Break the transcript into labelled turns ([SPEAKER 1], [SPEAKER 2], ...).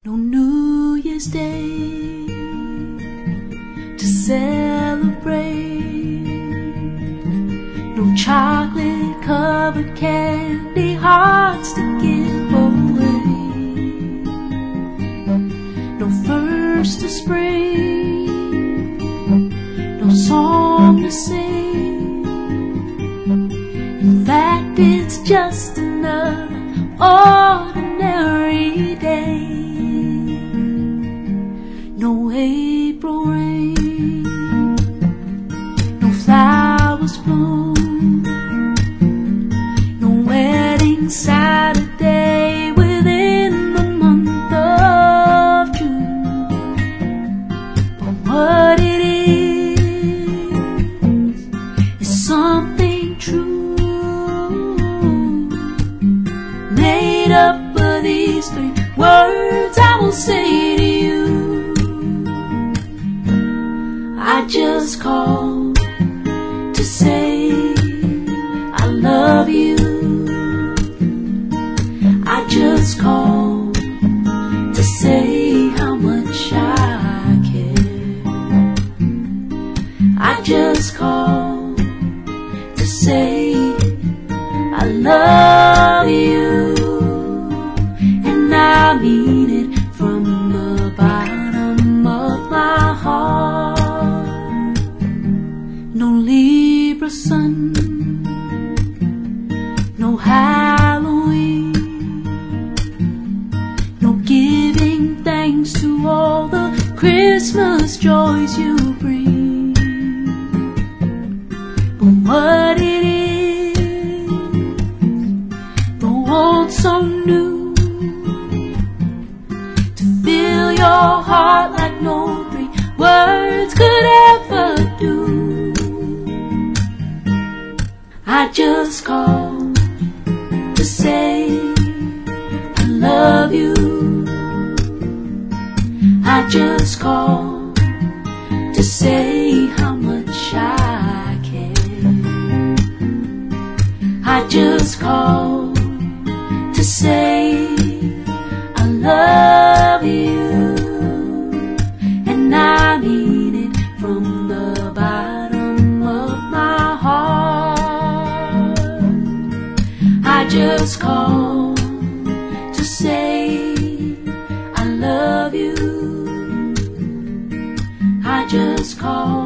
[SPEAKER 1] No New Year's Day to celebrate, no chocolate-covered candy hearts to give away, no first of spring, no song to sing. In fact, it's just another ordinary day. No April rain, no flowers bloom, no wedding Saturday within the month of June. But what it is something true, made up of these three words I will say to you. I just called to say I love you. I just called to say how much I care. I just called to say I love you, and I mean it from the bottom of my heart. No Libra sun, no Halloween, no giving thanks to all the Christmas joys you bring. But what it is, the old so new, to fill your heart like no three words could ever do. I just called to say I love you. I just called to say how much I care. I just called to say I love you, and I mean it from the bottom of my heart. I just called to say I love you. I just called